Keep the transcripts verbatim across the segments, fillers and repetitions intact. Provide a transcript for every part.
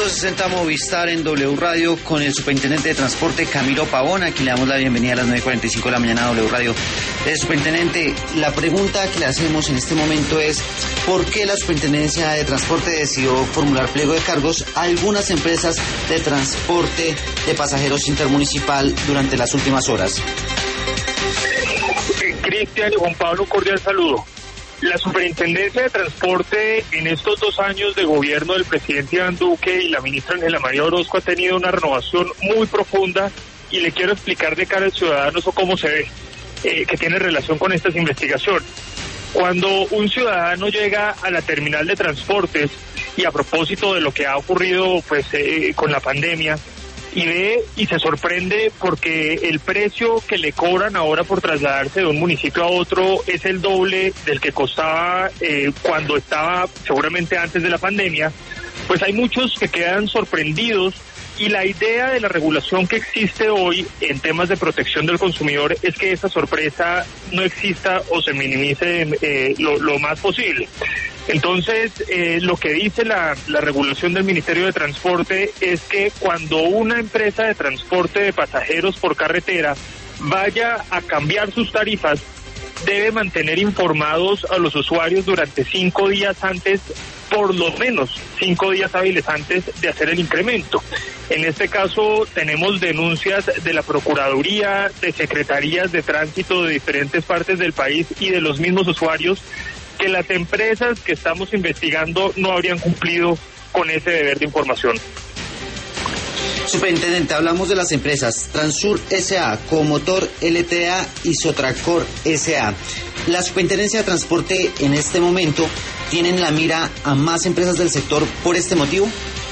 trescientos sesenta Movistar en W Radio con el superintendente de transporte Camilo Pavón. Aquí le damos la bienvenida a las nueve cuarenta y cinco de la mañana a W Radio. Eh, superintendente, la pregunta que le hacemos en este momento es ¿por qué la superintendencia de transporte decidió formular pliego de cargos a algunas empresas de transporte de pasajeros intermunicipal durante las últimas horas? Eh, Cristian y Juan Pablo, un cordial saludo. La Superintendencia de Transporte en estos dos años de gobierno del presidente Iván Duque y la ministra Ángela María Orozco ha tenido una renovación muy profunda y le quiero explicar de cara al ciudadano eso cómo se ve, eh, que tiene relación con estas investigaciones. Cuando un ciudadano llega a la terminal de transportes y a propósito de lo que ha ocurrido pues eh, con la pandemia, y ve y se sorprende porque el precio que le cobran ahora por trasladarse de un municipio a otro es el doble del que costaba eh, cuando estaba seguramente antes de la pandemia, pues hay muchos que quedan sorprendidos. Y la idea de la regulación que existe hoy en temas de protección del consumidor es que esa sorpresa no exista o se minimice eh, lo, lo más posible. Entonces, eh, lo que dice la, la regulación del Ministerio de Transporte es que cuando una empresa de transporte de pasajeros por carretera vaya a cambiar sus tarifas, debe mantener informados a los usuarios durante cinco días antes, por lo menos cinco días hábiles antes de hacer el incremento. En este caso tenemos denuncias de la Procuraduría, de secretarías de tránsito de diferentes partes del país y de los mismos usuarios que las empresas que estamos investigando no habrían cumplido con ese deber de información. Superintendente, hablamos de las empresas Transur S A, Comotor L T A y Sotracor S A. La Superintendencia de Transporte en este momento tienen la mira a más empresas del sector por este motivo.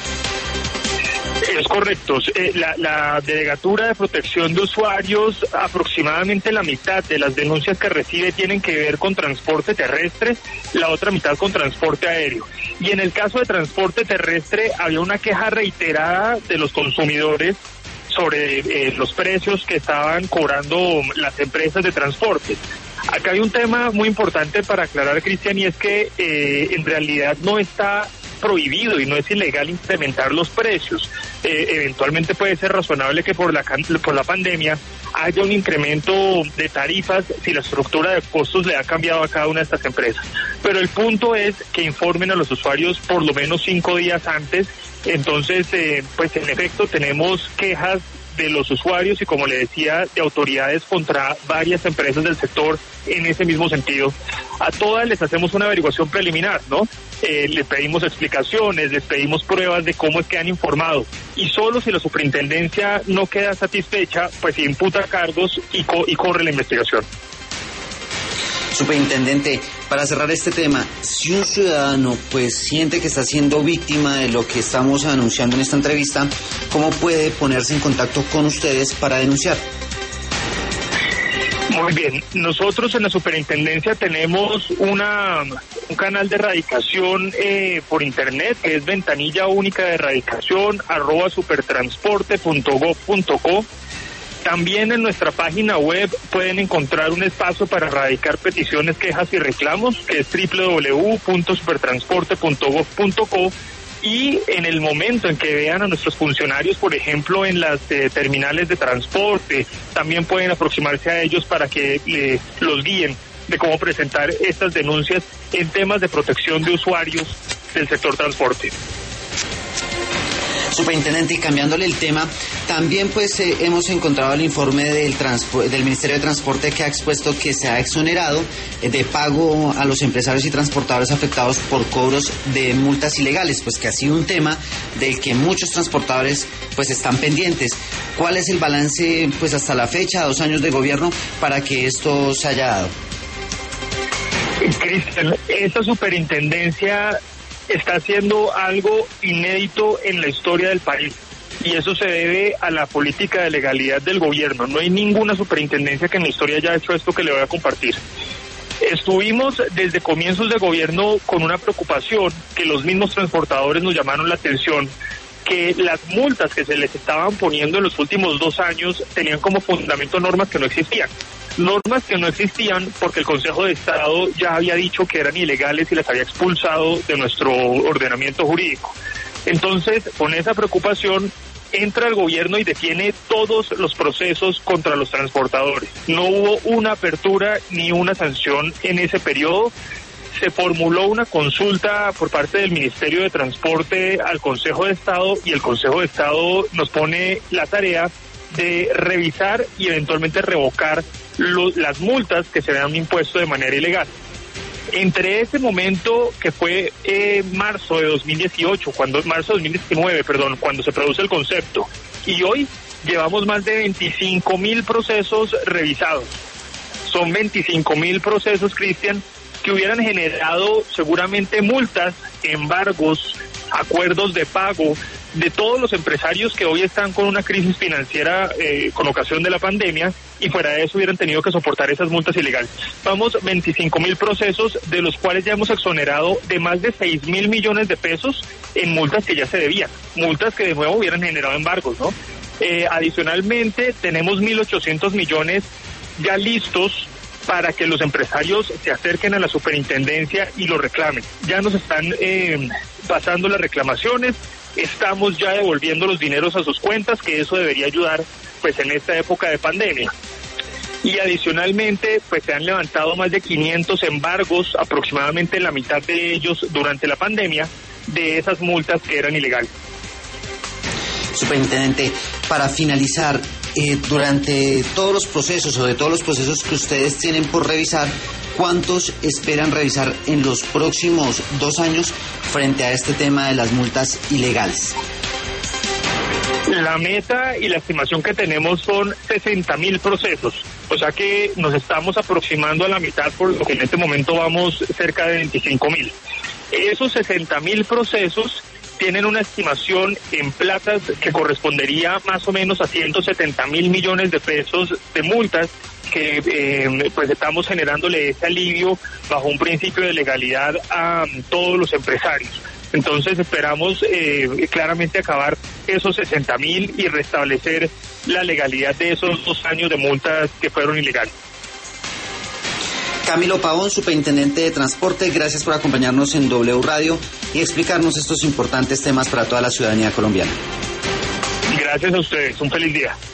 Es correcto. Eh, la, la Delegatura de Protección de Usuarios, aproximadamente la mitad de las denuncias que recibe tienen que ver con transporte terrestre, la otra mitad con transporte aéreo. Y en el caso de transporte terrestre había una queja reiterada de los consumidores sobre eh, los precios que estaban cobrando las empresas de transporte. Acá hay un tema muy importante para aclarar, Cristian, y es que eh, en realidad no está prohibido y no es ilegal incrementar los precios. Eh, eventualmente puede ser razonable que por la por la pandemia haya un incremento de tarifas si la estructura de costos le ha cambiado a cada una de estas empresas. Pero el punto es que informen a los usuarios por lo menos cinco días antes. Entonces, eh, pues en efecto tenemos quejas de los usuarios y, como le decía, de autoridades contra varias empresas del sector en ese mismo sentido. A todas les hacemos una averiguación preliminar, ¿no? Eh, les pedimos explicaciones, les pedimos pruebas de cómo es que han informado, y solo si la superintendencia no queda satisfecha, pues se imputa cargos y, co- y corre la investigación. Superintendente, para cerrar este tema, si un ciudadano pues siente que está siendo víctima de lo que estamos anunciando en esta entrevista, ¿cómo puede ponerse en contacto con ustedes para denunciar? Muy bien, nosotros en la superintendencia tenemos una un canal de erradicación eh, por internet, que es ventanilla única de erradicación arroba supertransporte punto gob punto co. También en nuestra página web pueden encontrar un espacio para erradicar peticiones, quejas y reclamos, que es doble u doble u doble u punto supertransporte punto gob punto co. Y en el momento en que vean a nuestros funcionarios, por ejemplo, en las eh, terminales de transporte, también pueden aproximarse a ellos para que eh, los guíen de cómo presentar estas denuncias en temas de protección de usuarios del sector transporte. Superintendente, y cambiándole el tema, también pues eh, hemos encontrado el informe del, transpo- del Ministerio de Transporte que ha expuesto que se ha exonerado eh, de pago a los empresarios y transportadores afectados por cobros de multas ilegales, pues que ha sido un tema del que muchos transportadores pues están pendientes. ¿Cuál es el balance pues hasta la fecha, dos años de gobierno, para que esto se haya dado? Cristian, esta superintendencia está haciendo algo inédito en la historia del país, y eso se debe a la política de legalidad del gobierno. No hay ninguna superintendencia que en la historia haya hecho esto que le voy a compartir. Estuvimos desde comienzos de gobierno con una preocupación que los mismos transportadores nos llamaron la atención, que las multas que se les estaban poniendo en los últimos dos años tenían como fundamento normas que no existían. Normas que no existían porque el Consejo de Estado ya había dicho que eran ilegales y las había expulsado de nuestro ordenamiento jurídico. Entonces, con esa preocupación, entra el gobierno y detiene todos los procesos contra los transportadores. No hubo una apertura ni una sanción en ese periodo. Se formuló una consulta por parte del Ministerio de Transporte al Consejo de Estado y el Consejo de Estado nos pone la tarea de revisar y eventualmente revocar lo, las multas que se le han impuesto de manera ilegal. Entre ese momento que fue eh, marzo de dos mil dieciocho, cuando marzo de dos mil diecinueve, perdón, cuando se produce el concepto, y hoy llevamos más de veinticinco mil procesos revisados. Son veinticinco mil procesos, Cristian, que hubieran generado seguramente multas, embargos, acuerdos de pago de todos los empresarios que hoy están con una crisis financiera eh, con ocasión de la pandemia, y fuera de eso hubieran tenido que soportar esas multas ilegales. Vamos, veinticinco mil procesos, de los cuales ya hemos exonerado de más de seis mil millones de pesos en multas que ya se debían, multas que de nuevo hubieran generado embargos, ¿no? Eh, adicionalmente, tenemos mil ochocientos millones ya listos para que los empresarios se acerquen a la superintendencia y lo reclamen. Ya nos están eh, pasando las reclamaciones, estamos ya devolviendo los dineros a sus cuentas, que eso debería ayudar pues en esta época de pandemia. Y adicionalmente pues se han levantado más de quinientos embargos, aproximadamente la mitad de ellos durante la pandemia, de esas multas que eran ilegales. Superintendente, para finalizar, eh, durante todos los procesos o de todos los procesos que ustedes tienen por revisar, ¿cuántos esperan revisar en los próximos dos años frente a este tema de las multas ilegales? La meta y la estimación que tenemos son sesenta mil procesos, o sea que nos estamos aproximando a la mitad, por lo que en este momento vamos cerca de veinticinco mil. Esos sesenta mil procesos tienen una estimación en platas que correspondería más o menos a ciento setenta mil millones de pesos de multas, que eh, pues estamos generándole ese alivio bajo un principio de legalidad a um, todos los empresarios. Entonces esperamos eh, claramente acabar esos sesenta mil y restablecer la legalidad de esos dos años de multas que fueron ilegales. Camilo Pavón, Superintendente de Transporte, gracias por acompañarnos en W Radio y explicarnos estos importantes temas para toda la ciudadanía colombiana. Gracias a ustedes, un feliz día.